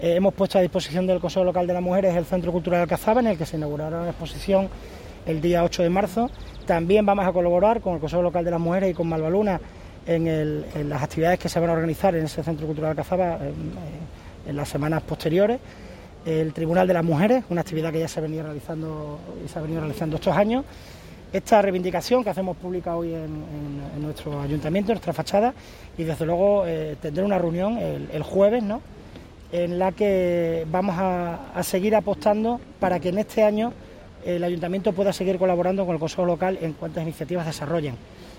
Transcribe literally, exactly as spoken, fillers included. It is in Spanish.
Eh, hemos puesto a disposición del Consejo Local de las Mujeres el Centro Cultural de Alcazaba, en el que se inaugurará una exposición el día ocho de marzo. También vamos a colaborar con el Consejo Local de las Mujeres y con Malvaluna en, el, en las actividades que se van a organizar en ese Centro Cultural de Alcazaba en, en las semanas posteriores. El Tribunal de las Mujeres, una actividad que ya se ha venido realizando y se ha venido realizando estos años. Esta reivindicación que hacemos pública hoy en, en, en nuestro ayuntamiento, en nuestra fachada, y desde luego eh, tendré una reunión el, el jueves, ¿no?, en la que vamos a, a seguir apostando para que en este año el ayuntamiento pueda seguir colaborando con el Consejo Local en cuantas iniciativas desarrollen.